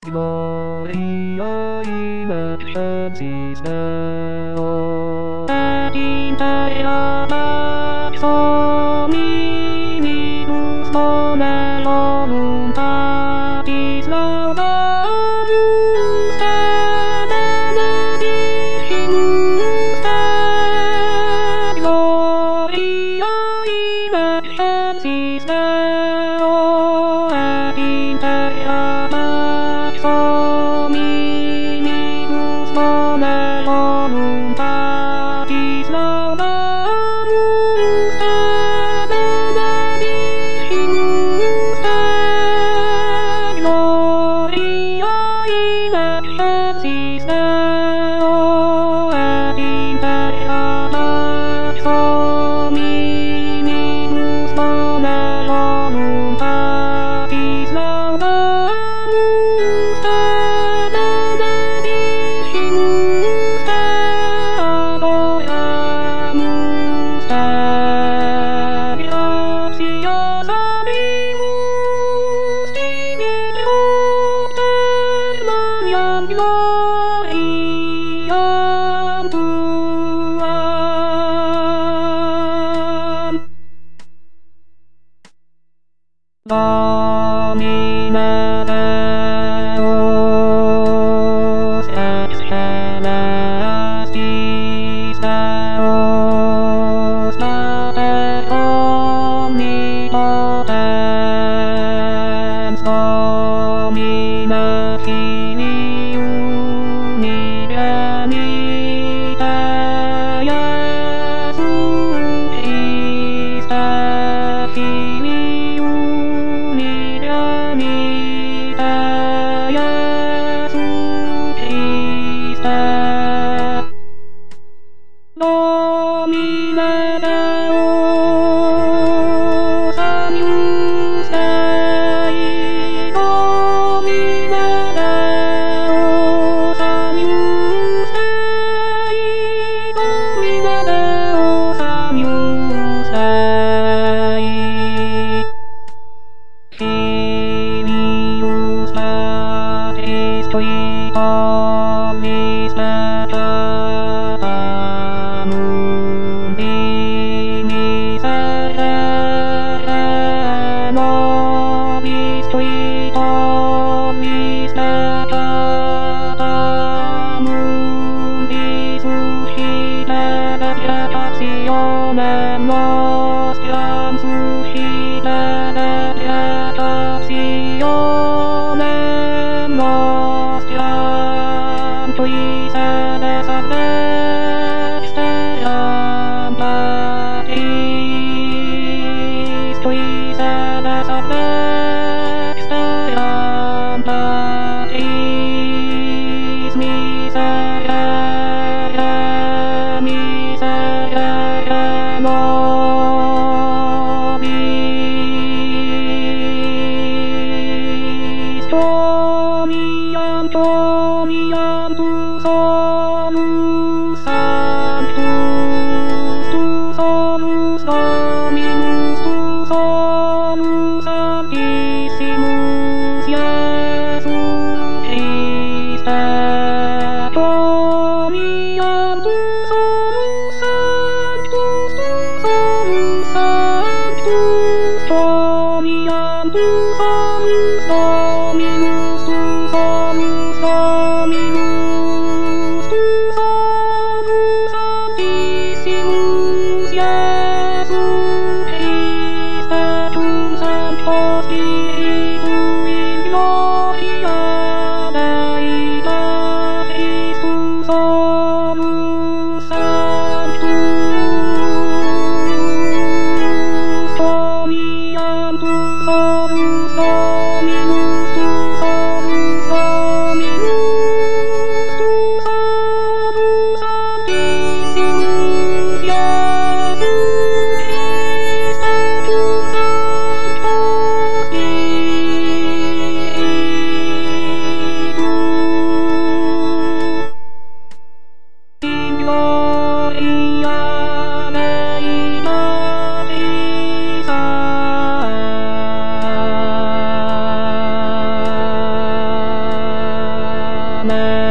Gloria in excelsis Deo. Et in terra pax hominibus bona voluntatis laudamus te benedicimus te. Gloria in excelsis Deo. Et in terra pax hominibus bona voluntatis laudamus te benedicimus te. Gloria in excelsis Deo. Et in terra pax hominibus bona voluntatis laudamus te benedicimus te. Adoramus te. Gratias habemus tibi propter Mariam gloriam tuam. Domine Deus ex celestis Deus Pater omnipotens Domine Filii unigenite Iesu Christe Filii unigenite Iesu Christe. Domine Deus amius Dei. Domine Deus amius Dei. Domine Deus amius Dei. Filius Patris qui omnis peccata mundi miserere nobis qui omnis peccata mundi suscite deprectationem nostram suscite deprectationem nostram qui sedes ad dexteram Patris qui sedes ad dexteram Patris miserere miserere nobis. Domiam domiam tu solus sanctus tu solus Dominus tu solus sanctissimus Iesu Christe. Domiam tu solus sanctus tu solus sanctus Domiam tu solus Dominus tu solus Dominus ね。